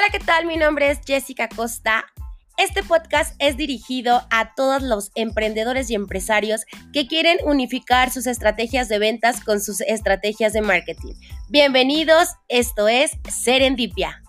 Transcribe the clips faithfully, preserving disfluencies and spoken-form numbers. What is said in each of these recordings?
Hola, ¿qué tal? Mi nombre es Jessica Costa. Este podcast es dirigido a todos los emprendedores y empresarios que quieren unificar sus estrategias de ventas con sus estrategias de marketing. Bienvenidos, esto es Serendipia.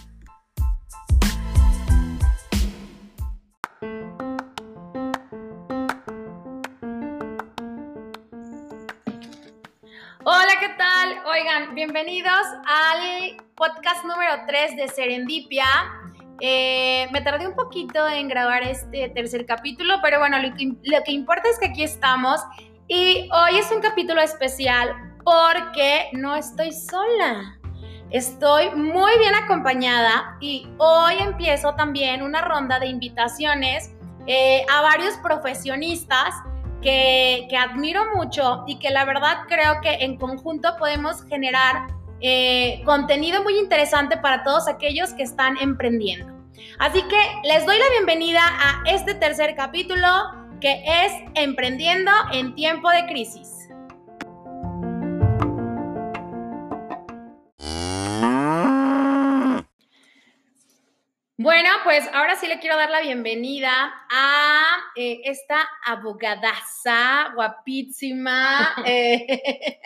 Hola, ¿qué tal? Oigan, bienvenidos al podcast número tres de Serendipia. Eh, me tardé un poquito en grabar este tercer capítulo, pero bueno, lo que, lo que importa es que aquí estamos y hoy es un capítulo especial porque no estoy sola. Estoy muy bien acompañada y hoy empiezo también una ronda de invitaciones eh, a varios profesionistas Que, que admiro mucho y que la verdad creo que en conjunto podemos generar eh, contenido muy interesante para todos aquellos que están emprendiendo. Así que les doy la bienvenida a este tercer capítulo que es Emprendiendo en tiempo de crisis. Bueno, pues ahora sí le quiero dar la bienvenida a eh, esta abogadaza guapísima, eh,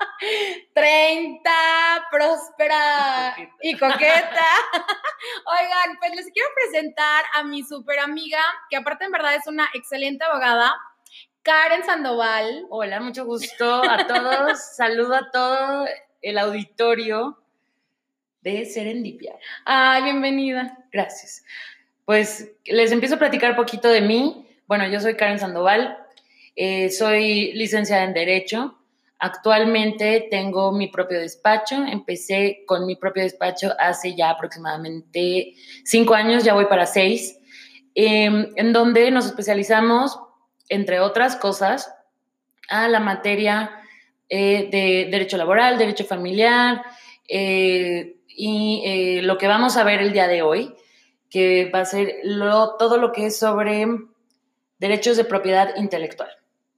treinta, próspera y coqueta. y coqueta. Oigan, pues les quiero presentar a mi súper amiga, que aparte en verdad es una excelente abogada, Karen Sandoval. Hola, mucho gusto a todos. Saludo a todo el auditorio de Serendipia. Ay, bienvenida. Gracias. Pues les empiezo a platicar un poquito de mí. Bueno, yo soy Karen Sandoval, eh, soy licenciada en Derecho. Actualmente tengo mi propio despacho. Empecé con mi propio despacho hace ya aproximadamente cinco años, ya voy para seis, eh, en donde nos especializamos, entre otras cosas, a la materia eh, de derecho laboral, derecho familiar, eh, y eh, lo que vamos a ver el día de hoy, que va a ser lo, todo lo que es sobre derechos de propiedad intelectual.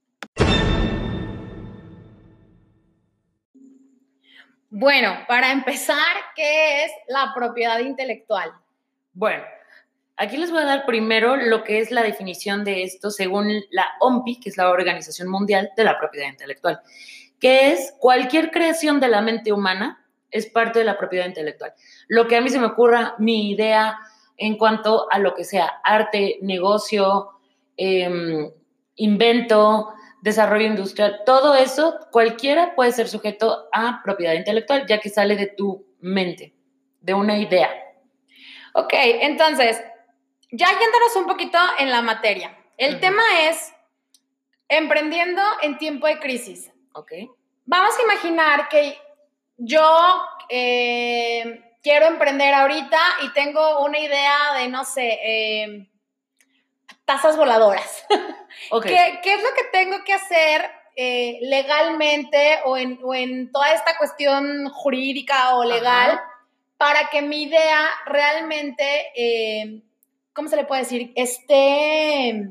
Bueno, para empezar, ¿qué es la propiedad intelectual? Bueno, aquí les voy a dar primero lo que es la definición de esto según la O M P I, que es la Organización Mundial de la Propiedad Intelectual, que es cualquier creación de la mente humana es parte de la propiedad intelectual. Lo que a mí se me ocurra, mi idea en cuanto a lo que sea arte, negocio, eh, invento, desarrollo industrial, todo eso, cualquiera puede ser sujeto a propiedad intelectual, ya que sale de tu mente, de una idea. Ok, entonces, ya yéndonos un poquito en la materia. El uh-huh. tema es emprendiendo en tiempo de crisis. Ok. Vamos a imaginar que yo eh, quiero emprender ahorita y tengo una idea de, no sé, eh, tazas voladoras. Okay. ¿Qué, ¿Qué es lo que tengo que hacer eh, legalmente o en, o en toda esta cuestión jurídica o legal Ajá. para que mi idea realmente, eh, ¿cómo se le puede decir? Esté...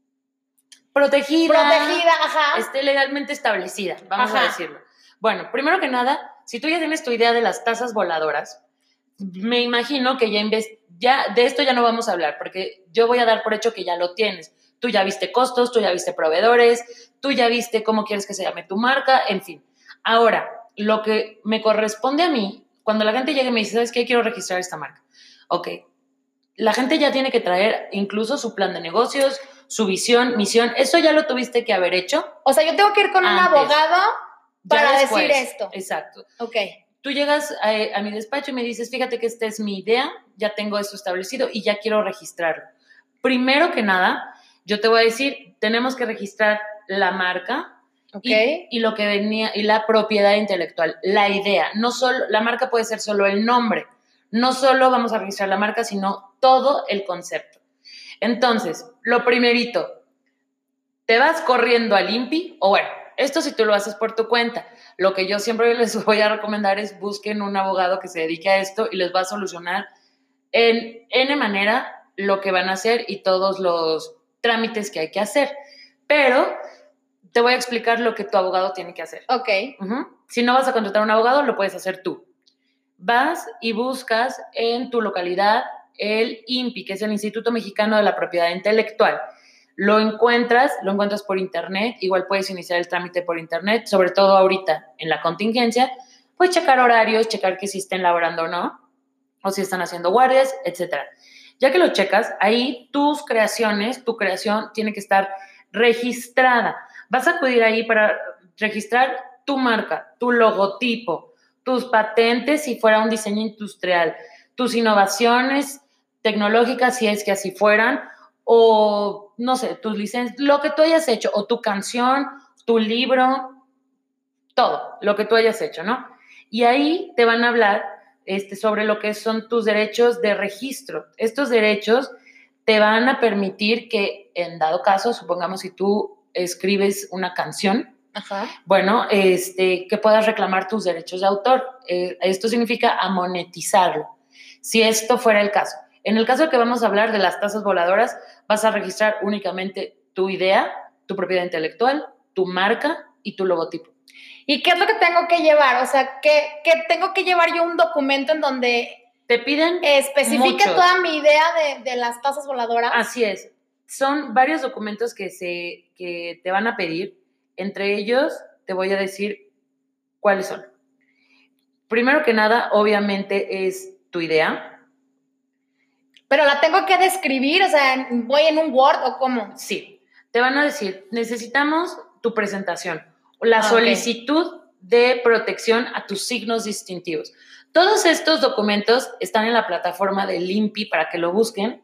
Protegida, protegida, ajá. esté legalmente establecida, vamos ajá. a decirlo. Bueno, primero que nada, si tú ya tienes tu idea de las tazas voladoras, me imagino que ya, inves- ya de esto ya no vamos a hablar, porque yo voy a dar por hecho que ya lo tienes. Tú ya viste costos, tú ya viste proveedores, tú ya viste cómo quieres que se llame tu marca, en fin. Ahora, lo que me corresponde a mí, cuando la gente llegue y me dice, ¿sabes qué? Quiero registrar esta marca. Ok, la gente ya tiene que traer incluso su plan de negocios, su visión, misión, eso ya lo tuviste que haber hecho. O sea, yo tengo que ir con antes. un abogado para después, decir esto. Exacto. Ok. Tú llegas a, a mi despacho y me dices, fíjate que esta es mi idea, ya tengo esto establecido y ya quiero registrarlo. Primero que nada, yo te voy a decir, tenemos que registrar la marca okay. y, y lo que venía, y la propiedad intelectual, la idea. No solo, la marca puede ser solo el nombre, no solo vamos a registrar la marca, sino todo el concepto. Entonces, lo primerito, te vas corriendo al I N P I, o bueno, esto si tú lo haces por tu cuenta. Lo que yo siempre les voy a recomendar es busquen un abogado que se dedique a esto y les va a solucionar en N manera lo que van a hacer y todos los trámites que hay que hacer. Pero te voy a explicar lo que tu abogado tiene que hacer. Ok. Uh-huh. Si no vas a contratar a un abogado, lo puedes hacer tú. vas y buscas en tu localidad el I N P I, que es el Instituto Mexicano de la Propiedad Intelectual. Lo encuentras, lo encuentras por internet, igual puedes iniciar el trámite por internet, sobre todo ahorita en la contingencia, puedes checar horarios, checar que si estén laborando o no, o si están haciendo guardias, etcétera. Ya que lo checas, ahí tus creaciones, tu creación tiene que estar registrada. Vas a acudir ahí para registrar tu marca, tu logotipo, tus patentes si fuera un diseño industrial, tus innovaciones tecnológicas si es que así fueran, o no sé, tus licencias, lo que tú hayas hecho, o tu canción, tu libro, todo, lo que tú hayas hecho, ¿no? Y ahí te van a hablar este, sobre lo que son tus derechos de registro. Estos derechos te van a permitir que, en dado caso, supongamos si tú escribes una canción, Ajá. bueno, este, que puedas reclamar tus derechos de autor. Eh, esto significa amonetizarlo, si esto fuera el caso. En el caso de que vamos a hablar de las tazas voladoras, vas a registrar únicamente tu idea, tu propiedad intelectual, tu marca y tu logotipo. ¿Y qué es lo que tengo que llevar? O sea, ¿qué, qué tengo que llevar yo un documento en donde te piden especifique muchos. toda mi idea de, de las tazas voladoras? Así es. Son varios documentos que, se, que te van a pedir. Entre ellos, te voy a decir cuáles son. Primero que nada, obviamente, es tu idea. ¿Pero la tengo que describir? O sea, ¿voy en un Word o cómo? Sí. Te van a decir, necesitamos tu presentación, la Ah, solicitud okay. de protección a tus signos distintivos. Todos estos documentos están en la plataforma del I N P I para que lo busquen.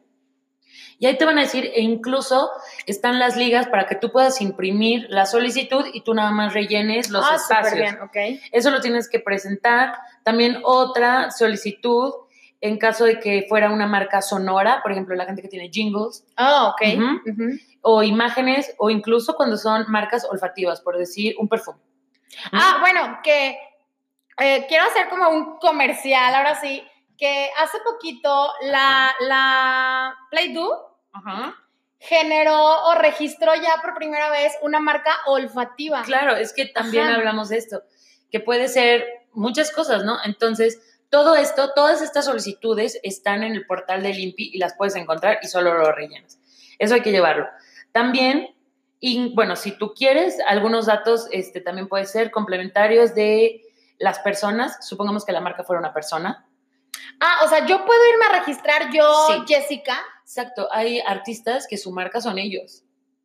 Y ahí te van a decir, e incluso están las ligas para que tú puedas imprimir la solicitud y tú nada más rellenes los ah, espacios. Súper bien, ok. Eso lo tienes que presentar. También otra solicitud en caso de que fuera una marca sonora, por ejemplo, la gente que tiene jingles. Ah, oh, ok. Uh-huh. Uh-huh. O imágenes, o incluso cuando son marcas olfativas, por decir, un perfume. Ah, bueno, que eh, quiero hacer como un comercial, ahora sí, que hace poquito la, la Play-Doh uh-huh. generó o registró ya por primera vez una marca olfativa. Claro, es que también Ajá. hablamos de esto, que puede ser muchas cosas, ¿no? Entonces, todo esto, todas estas solicitudes están en el portal del I N P I y las puedes encontrar y solo lo rellenas. Eso hay que llevarlo. También, y bueno, si tú quieres, algunos datos este, también pueden ser complementarios de las personas. Supongamos que la marca fuera una persona. Ah, o sea, ¿yo puedo irme a registrar yo, sí. Jessica? Exacto, hay artistas que su marca son ellos.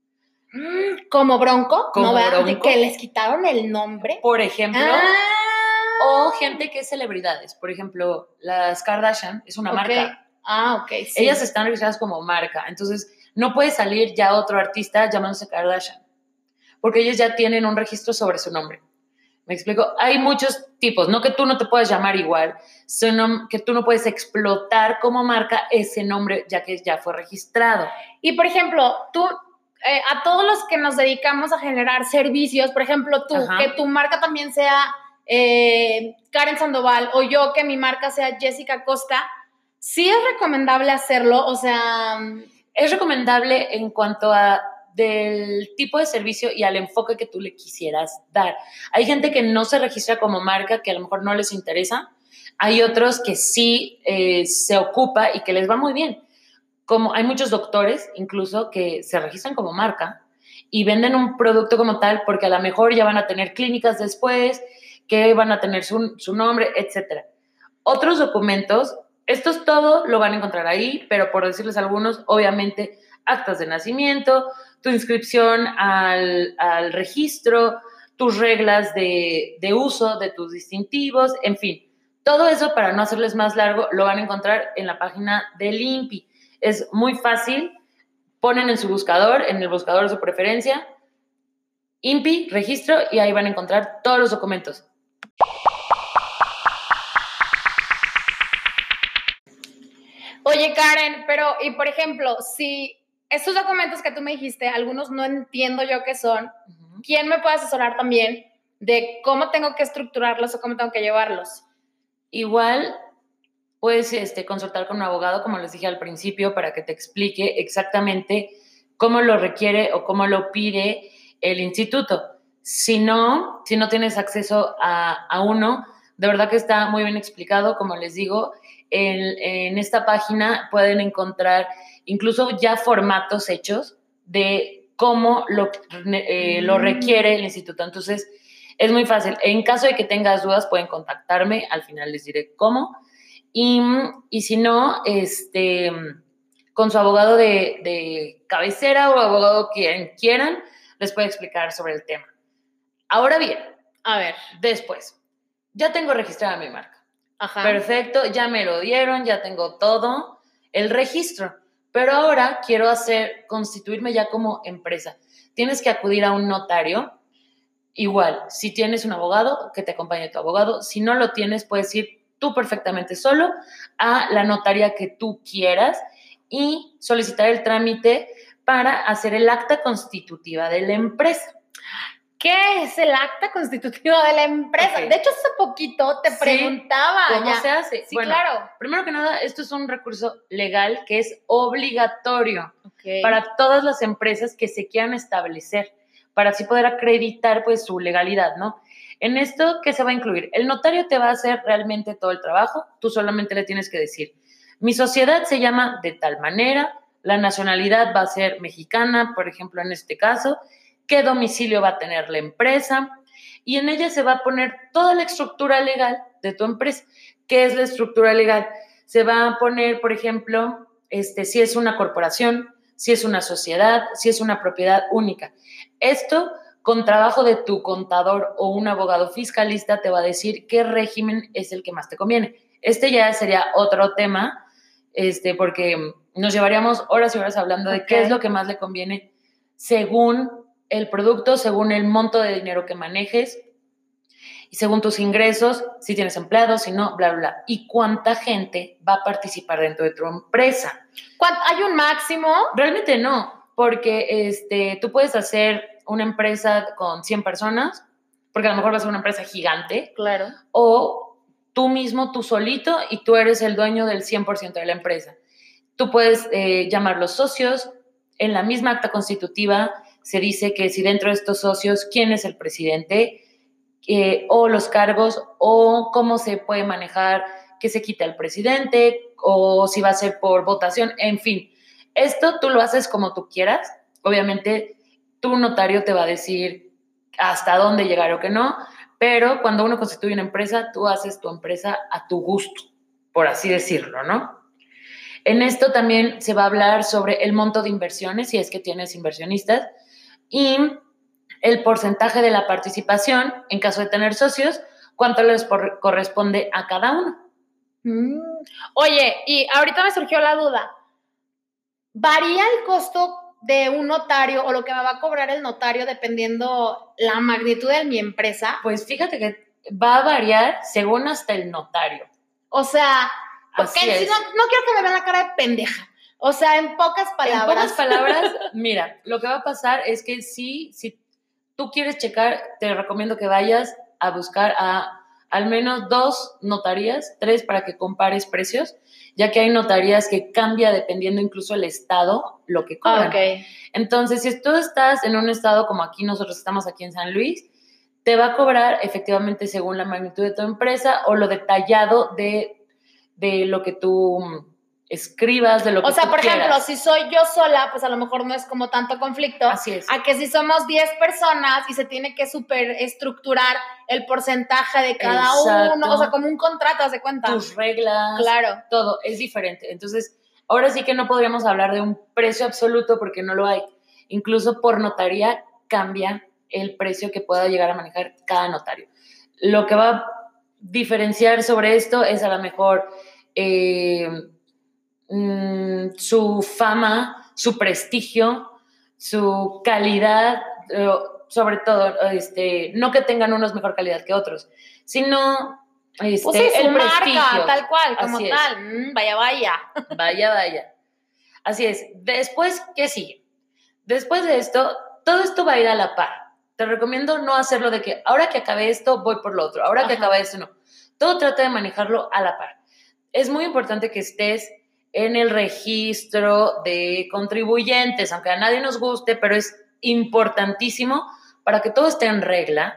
¿Como Bronco? Como ¿No, Bronco. ¿De que les quitaron el nombre? Por ejemplo. Ah. O gente que es celebridades. Por ejemplo, las Kardashian es una okay. marca. Ah, ok, sí. Ellas están registradas como marca. Entonces, no puede salir ya otro artista llamándose Kardashian. Porque ellos ya tienen un registro sobre su nombre. ¿Me explico? Hay muchos tipos. No que tú no te puedas llamar igual, sino que tú no puedes explotar como marca ese nombre ya que ya fue registrado. Y, por ejemplo, tú... Eh, a todos los que nos dedicamos a generar servicios, por ejemplo, tú, Ajá. que tu marca también sea eh, Karen Sandoval o yo que mi marca sea Jessica Costa, ¿sí es recomendable hacerlo? O sea... Es recomendable en cuanto a del tipo de servicio y al enfoque que tú le quisieras dar. Hay gente que no se registra como marca, que a lo mejor no les interesa. Hay otros que sí eh, se ocupa y que les va muy bien. Como hay muchos doctores, incluso, que se registran como marca y venden un producto como tal porque a lo mejor ya van a tener clínicas después, que van a tener su, su nombre, etcétera. Otros documentos, estos todo lo van a encontrar ahí, pero por decirles algunos, obviamente, actas de nacimiento, tu inscripción al, al registro, tus reglas de, de uso de tus distintivos, en fin. Todo eso, para no hacerles más largo, lo van a encontrar en la página del I N P I. Es muy fácil, ponen en su buscador, en el buscador de su preferencia, I N P I, registro, y ahí van a encontrar todos los documentos. Oye, Karen, pero, y por ejemplo, si estos documentos que tú me dijiste, algunos no entiendo yo qué son, uh-huh. ¿quién me puede asesorar también de cómo tengo que estructurarlos o cómo tengo que llevarlos? Igual... Puedes este, consultar con un abogado, como les dije al principio, para que te explique exactamente cómo lo requiere o cómo lo pide el instituto. Si no, si no tienes acceso a, a uno, De verdad que está muy bien explicado, como les digo. En, en esta página pueden encontrar incluso ya formatos hechos de cómo lo, eh, lo requiere el instituto. Entonces, es muy fácil. En caso de que tengas dudas, pueden contactarme. Al final les diré cómo. Y, y si no, este, con su abogado de, de cabecera o abogado quien quieran, les puede explicar sobre el tema. Ahora bien, a ver, después, ya tengo registrada mi marca. Ajá. Perfecto, ya me lo dieron, ya tengo todo, el registro. Pero ahora quiero hacer, constituirme ya como empresa. Tienes que acudir a un notario. Igual, si tienes un abogado, que te acompañe tu abogado. Si no lo tienes, puedes ir tú perfectamente solo a la notaría que tú quieras y solicitar el trámite para hacer el acta constitutiva de la empresa. ¿Qué es el acta constitutiva de la empresa? Okay. De hecho, hace poquito te sí, preguntaba. ¿Cómo ya. se hace? Sí, bueno, claro. Primero que nada, esto es un recurso legal que es obligatorio okay. para todas las empresas que se quieran establecer, para así poder acreditar pues su legalidad, ¿no? En esto, ¿qué se va a incluir? El notario te va a hacer realmente todo el trabajo, tú solamente le tienes que decir, mi sociedad se llama de tal manera, la nacionalidad va a ser mexicana, por ejemplo, en este caso, qué domicilio va a tener la empresa, y en ella se va a poner toda la estructura legal de tu empresa. ¿Qué es la estructura legal? Se va a poner, por ejemplo, este, si es una corporación, si es una sociedad, si es una propiedad única. Esto, con trabajo de tu contador o un abogado fiscalista, te va a decir qué régimen es el que más te conviene. Este ya sería otro tema, este, porque nos llevaríamos horas y horas hablando okay. de qué es lo que más le conviene según el producto, según el monto de dinero que manejes y según tus ingresos, si tienes empleados, si no, bla, bla, bla. Y cuánta gente va a participar dentro de tu empresa. ¿Hay un máximo? Realmente no, porque este, tú puedes hacer una empresa con cien personas, porque a lo mejor va a ser una empresa gigante. Claro. O tú mismo, tú solito, y tú eres el dueño del cien por ciento de la empresa. Tú puedes eh, llamarlos socios. En la misma acta constitutiva se dice que si dentro de estos socios, quién es el presidente, eh, o los cargos, o cómo se puede manejar que se quita el presidente, o si va a ser por votación, en fin. Esto tú lo haces como tú quieras. Obviamente, tu notario te va a decir hasta dónde llegar o que no, pero cuando uno constituye una empresa, tú haces tu empresa a tu gusto, por así decirlo, ¿no? En esto también se va a hablar sobre el monto de inversiones, si es que tienes inversionistas, y el porcentaje de la participación, en caso de tener socios, cuánto les por, corresponde a cada uno. Mm. Oye, y ahorita me surgió la duda, ¿varía el costo de un notario o lo que me va a cobrar el notario dependiendo la magnitud de mi empresa? Pues fíjate que va a variar según hasta el notario. O sea, porque si no, no quiero que me vean la cara de pendeja. O sea, en pocas palabras. En pocas palabras, mira, lo que va a pasar es que sí, si tú quieres checar, te recomiendo que vayas a buscar a al menos dos notarías, tres, para que compares precios, ya que hay notarías que cambia dependiendo incluso el estado lo que cobran. Okay. Entonces, si tú estás en un estado como aquí, nosotros estamos aquí en San Luis, te va a cobrar efectivamente según la magnitud de tu empresa o lo detallado de, de lo que tú escribas, de lo que O sea, tú por quieras. ejemplo, si soy yo sola, pues a lo mejor no es como tanto conflicto. Así es. A que si somos diez personas y se tiene que súper estructurar el porcentaje de cada Exacto. uno, o sea, como un contrato, ¿haz de cuenta? Tus reglas, claro. Todo, es diferente. Entonces, ahora sí que no podríamos hablar de un precio absoluto porque no lo hay. Incluso por notaría cambia el precio que pueda llegar a manejar cada notario. Lo que va a diferenciar sobre esto es a lo mejor eh, mmm, su fama, su prestigio, su calidad, eh, sobre todo, este, no que tengan unos mejor calidad que otros, sino este, pues sí, su el marca, prestigio. tal cual, como Así tal. Mm, vaya, vaya. Vaya, vaya. Así es. Después, ¿qué sigue? Después de esto, todo esto va a ir a la par. Te recomiendo no hacerlo de que ahora que acabé esto, voy por lo otro. Ahora que Ajá. acabé esto, no. Todo trata de manejarlo a la par. Es muy importante que estés en el registro de contribuyentes, aunque a nadie nos guste, pero es importantísimo para que todo esté en regla.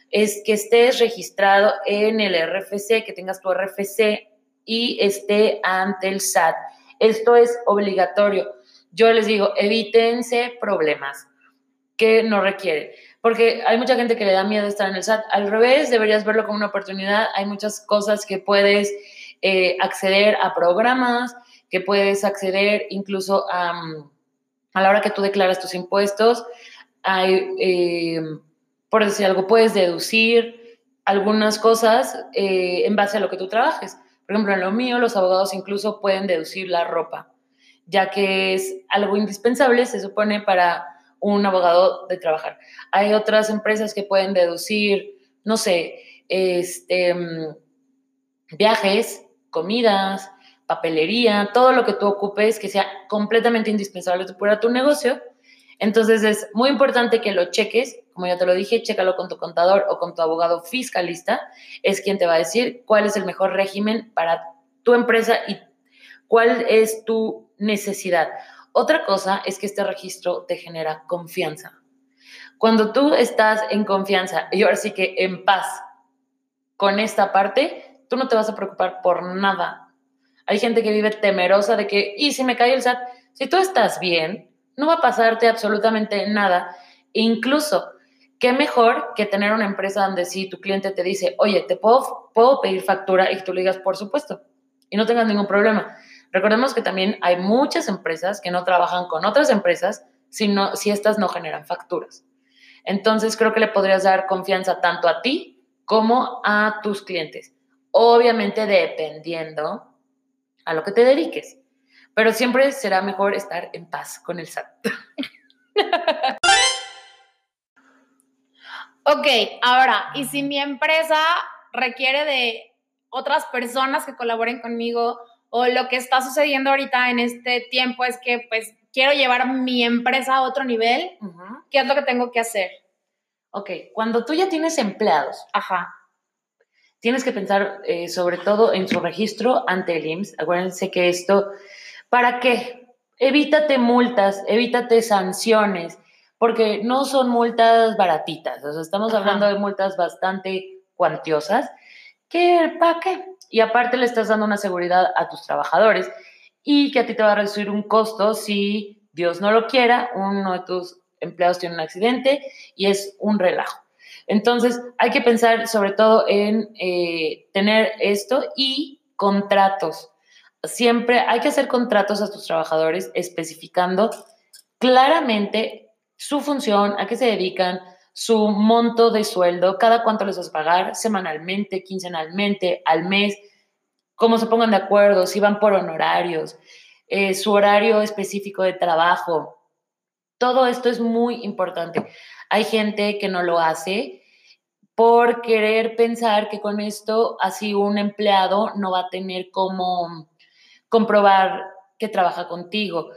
es que estés registrado en el R F C, que tengas tu R F C y esté ante el S A T. Esto es obligatorio. Yo les digo, evítense problemas que no requiere, porque hay mucha gente que le da miedo estar en el S A T. Al revés, deberías verlo como una oportunidad. Hay muchas cosas que puedes eh, acceder a programas, que puedes acceder incluso a, a la hora que tú declaras tus impuestos. Hay, eh, por decir algo, puedes deducir algunas cosas eh, en base a lo que tú trabajes. Por ejemplo, en lo mío, los abogados incluso pueden deducir la ropa, ya que es algo indispensable, se supone, para un abogado de trabajar. Hay otras empresas que pueden deducir, no sé, este, viajes, comidas, papelería, todo lo que tú ocupes que sea completamente indispensable para tu negocio. Entonces es muy importante que lo cheques, como ya te lo dije, chécalo con tu contador o con tu abogado fiscalista, es quien te va a decir cuál es el mejor régimen para tu empresa y cuál es tu necesidad. Otra cosa es que este registro te genera confianza. Cuando tú estás en confianza y ahora sí que en paz con esta parte, tú no te vas a preocupar por nada. Hay gente que vive temerosa de que, ¿y si me cae el S A T? Si tú estás bien, no va a pasarte absolutamente nada. Incluso, qué mejor que tener una empresa donde si tu cliente te dice, oye, ¿te puedo, puedo pedir factura? Y tú le digas, por supuesto, y no tengas ningún problema. Recordemos que también hay muchas empresas que no trabajan con otras empresas si, no, si estas no generan facturas. Entonces, creo que le podrías dar confianza tanto a ti como a tus clientes. Obviamente, dependiendo a lo que te dediques. Pero siempre será mejor estar en paz con el S A T. Ok, ahora, ¿y si mi empresa requiere de otras personas que colaboren conmigo o lo que está sucediendo ahorita en este tiempo es que pues quiero llevar mi empresa a otro nivel? Uh-huh. ¿Qué es lo que tengo que hacer? Ok, cuando tú ya tienes empleados, ajá, tienes que pensar eh, sobre todo en su registro ante el I M S S. Acuérdense que esto, ¿para qué? Evítate multas, evítate sanciones, porque no son multas baratitas, o sea, estamos Ajá. hablando de multas bastante cuantiosas, que ¿para qué? Y aparte le estás dando una seguridad a tus trabajadores y que a ti te va a reducir un costo si, Dios no lo quiera, uno de tus empleados tiene un accidente y es un relajo. Entonces, hay que pensar sobre todo en eh, tener esto y contratos. Siempre hay que hacer contratos a tus trabajadores especificando claramente su función, a qué se dedican, su monto de sueldo, cada cuánto les vas a pagar, semanalmente, quincenalmente, al mes, cómo se pongan de acuerdo, si van por honorarios, eh, su horario específico de trabajo. Todo esto es muy importante. Hay gente que no lo hace por querer pensar que con esto así un empleado no va a tener cómo comprobar que trabaja contigo.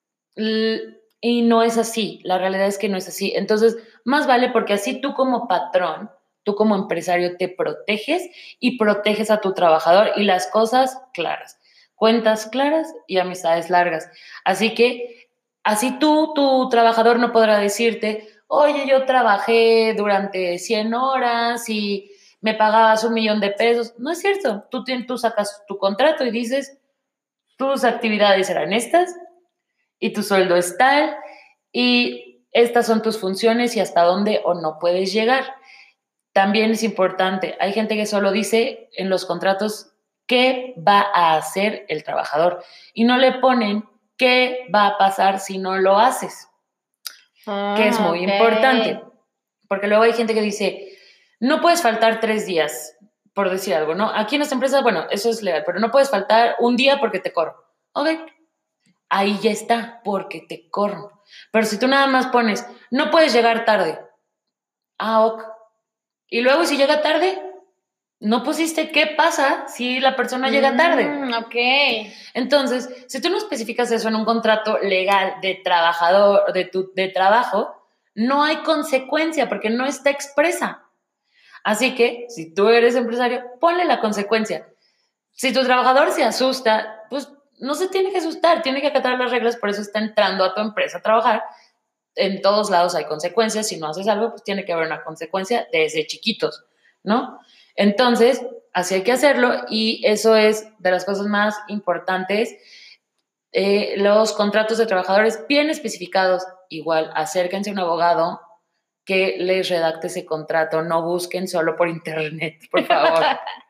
Y no es así, la realidad es que no es así. Entonces, más vale porque así tú como patrón, tú como empresario te proteges y proteges a tu trabajador y las cosas claras, cuentas claras y amistades largas. Así que así tú, tu trabajador no podrá decirte, oye, yo trabajé durante cien horas y me pagabas un millón de pesos. No es cierto, tú, tú sacas tu contrato y dices, tus actividades eran estas y tu sueldo es tal y estas son tus funciones y hasta dónde o no puedes llegar. También es importante, hay gente que solo dice en los contratos qué va a hacer el trabajador y no le ponen qué va a pasar si no lo haces, ah, que es muy okay. importante, porque luego hay gente que dice, no puedes faltar tres días, por decir algo, ¿no? Aquí en nuestra empresa, bueno, eso es legal, pero no puedes faltar un día porque te corro. Ok, ahí ya está, porque te corro. Pero si tú nada más pones, no puedes llegar tarde. Ah, ok. Y luego si llega tarde, no pusiste qué pasa si la persona mm, llega tarde. Ok. Entonces, si tú no especificas eso en un contrato legal de trabajador, de tu de trabajo, no hay consecuencia porque no está expresa. Así que, si tú eres empresario, ponle la consecuencia. Si tu trabajador se asusta, pues no se tiene que asustar, tiene que acatar las reglas, por eso está entrando a tu empresa a trabajar. en todos lados hay consecuencias. Si no haces algo, pues tiene que haber una consecuencia desde chiquitos, ¿no? Entonces, así hay que hacerlo y eso es de las cosas más importantes. Eh, los contratos de trabajadores bien especificados, igual, acérquense a un abogado que les redacte ese contrato, no busquen solo por internet, por favor.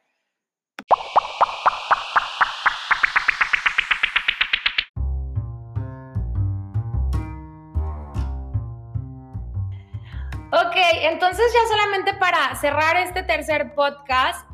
Ok, entonces ya solamente para cerrar este tercer podcast,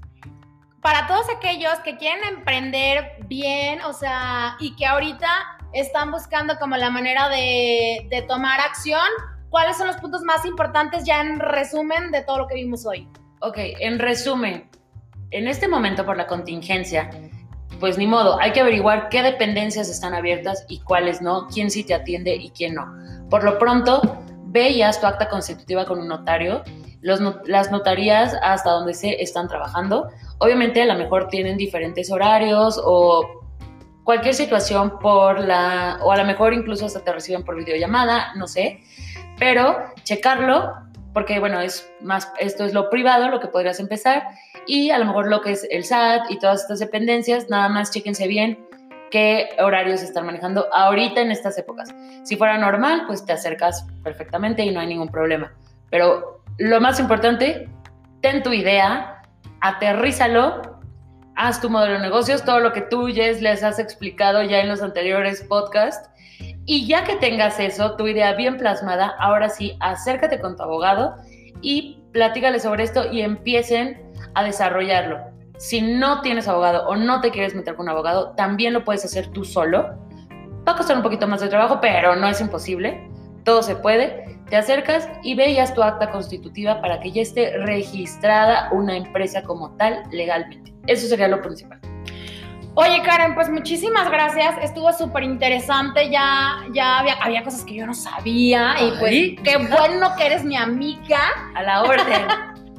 para todos aquellos que quieren emprender bien, o sea, y que ahorita están buscando como la manera de, de tomar acción, ¿cuáles son los puntos más importantes ya en resumen de todo lo que vimos hoy? Ok, en resumen, en este momento por la contingencia, pues ni modo, hay que averiguar qué dependencias están abiertas y cuáles no, quién sí te atiende y quién no. Por lo pronto, ve y haz tu acta constitutiva con un notario. Los, las notarías hasta donde se están trabajando, obviamente a lo mejor tienen diferentes horarios o cualquier situación por la, o a lo mejor incluso hasta te reciben por videollamada, no sé, pero checarlo, porque bueno, es más, esto es lo privado, lo que podrías empezar, y a lo mejor lo que es el S A T y todas estas dependencias, nada más chéquense bien qué horarios están manejando ahorita en estas épocas. Si fuera normal, pues te acercas perfectamente y no hay ningún problema, pero lo más importante, ten tu idea, aterrízalo, haz tu modelo de negocios, todo lo que tú, Jess, les has explicado ya en los anteriores podcasts, y ya que tengas eso, tu idea bien plasmada, ahora sí, acércate con tu abogado y platícale sobre esto y empiecen a desarrollarlo. Si no tienes abogado o no te quieres meter con un abogado, también lo puedes hacer tú solo. Va a costar un poquito más de trabajo, pero no es imposible. Todo se puede. Te acercas y veías tu acta constitutiva para que ya esté registrada una empresa como tal legalmente. Eso sería lo principal. Oye, Karen, pues muchísimas gracias. Estuvo súper interesante. Ya, ya había, había cosas que yo no sabía. Ay, y pues qué bueno que eres mi amiga. A la orden.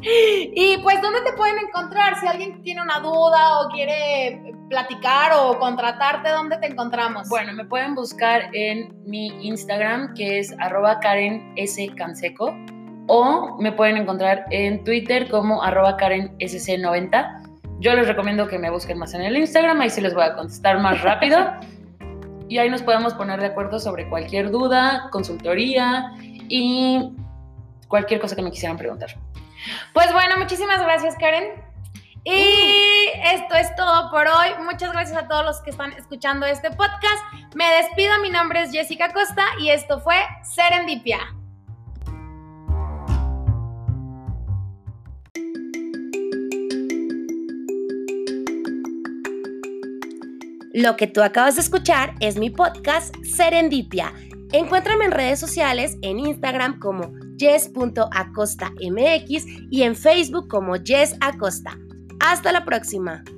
Y pues, ¿dónde te pueden encontrar? Si alguien tiene una duda o quiere platicar o contratarte, ¿dónde te encontramos? Bueno, me pueden buscar en mi Instagram, que es arroba Karen S. Canseco, o me pueden encontrar en Twitter como arroba Karen S C noventa. Yo les recomiendo que me busquen más en el Instagram, ahí sí les voy a contestar más rápido. Y ahí nos podemos poner de acuerdo sobre cualquier duda, consultoría y cualquier cosa que me quisieran preguntar. Pues bueno, muchísimas gracias, Karen. Y uh. esto es todo por hoy. Muchas gracias a todos los que están escuchando este podcast. Me despido, mi nombre es Jessica Costa y esto fue Serendipia. Lo que tú acabas de escuchar es mi podcast Serendipia. Encuéntrame en redes sociales, en Instagram como jess punto acosta m x y en Facebook como Jess Acosta. Hasta la próxima.